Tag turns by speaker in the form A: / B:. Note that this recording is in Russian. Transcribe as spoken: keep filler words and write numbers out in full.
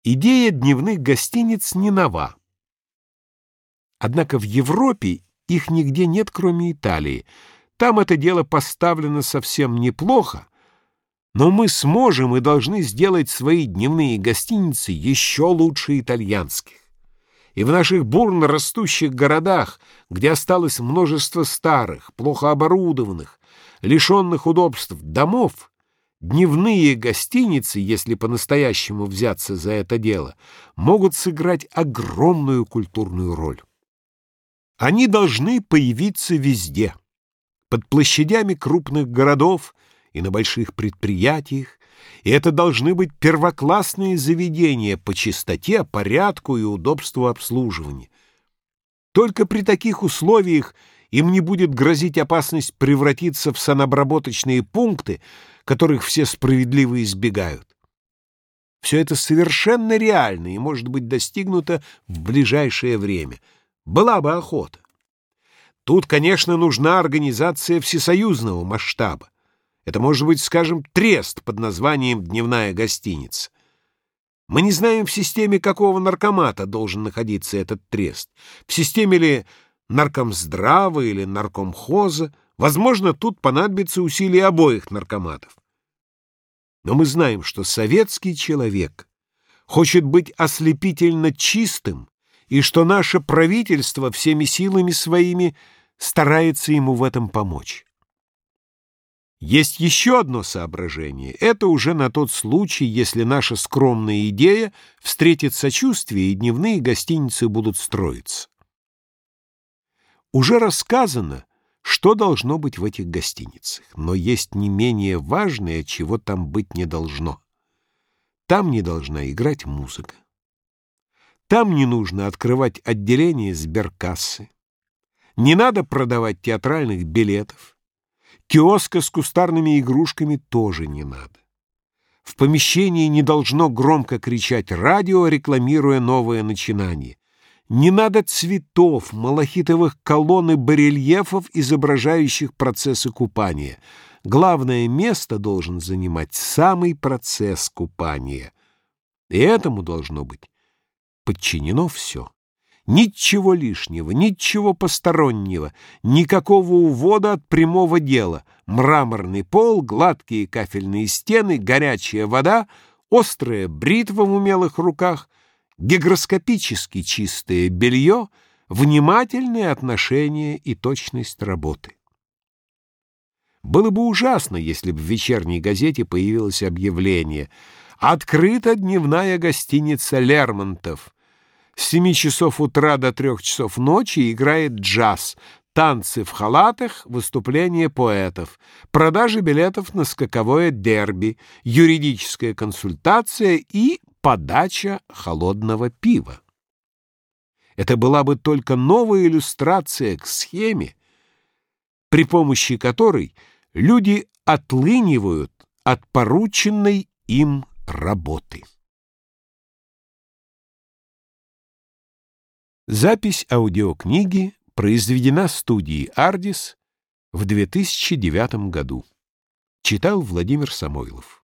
A: Идея дневных гостиниц не нова. Однако в Европе их нигде нет, кроме Италии. Там это дело поставлено совсем неплохо, но мы сможем и должны сделать свои дневные гостиницы еще лучше итальянских. И в наших бурно растущих городах, где осталось множество старых, плохо оборудованных, лишенных удобств домов, дневные гостиницы, если по-настоящему взяться за это дело, могут сыграть огромную культурную роль. Они должны появиться везде, под площадями крупных городов и на больших предприятиях, и это должны быть первоклассные заведения по чистоте, порядку и удобству обслуживания. Только при таких условиях им не будет грозить опасность превратиться в санобработочные пункты, которых все справедливо избегают. Все это совершенно реально и может быть достигнуто в ближайшее время. Была бы охота. Тут, конечно, нужна организация всесоюзного масштаба. Это может быть, скажем, трест под названием «Дневная гостиница». Мы не знаем, в системе какого наркомата должен находиться этот трест. В системе ли наркомздрава или наркомхоза. Возможно, тут понадобится усилия обоих наркоматов. Но мы знаем, что советский человек хочет быть ослепительно чистым, и что наше правительство всеми силами своими старается ему в этом помочь. Есть еще одно соображение. Это уже на тот случай, если наша скромная идея встретит сочувствие, и дневные гостиницы будут строиться. Уже рассказано, что должно быть в этих гостиницах, но есть не менее важное, чего там быть не должно. Там не должна играть музыка. Там не нужно открывать отделение сберкассы. Не надо продавать театральных билетов. Киоска с кустарными игрушками тоже не надо. В помещении не должно громко кричать радио, рекламируя новое начинание. Не надо цветов, малахитовых колонн и барельефов, изображающих процессы купания. Главное место должен занимать самый процесс купания. И этому должно быть подчинено все. Ничего лишнего, ничего постороннего, никакого увода от прямого дела. Мраморный пол, гладкие кафельные стены, горячая вода, острая бритва в умелых руках, гигроскопически чистое белье, внимательное отношение и точность работы. Было бы ужасно, если бы в вечерней газете появилось объявление: «Открыта дневная гостиница Лермонтов. С семи часов утра до трех часов ночи играет джаз, танцы в халатах, выступления поэтов, продажа билетов на скаковое дерби, юридическая консультация и подача холодного пива». Это была бы только новая иллюстрация к схеме, при помощи которой люди отлынивают от порученной им работы. Запись аудиокниги произведена студией «Ардис» в две тысячи девятом году. Читал Владимир Самойлов.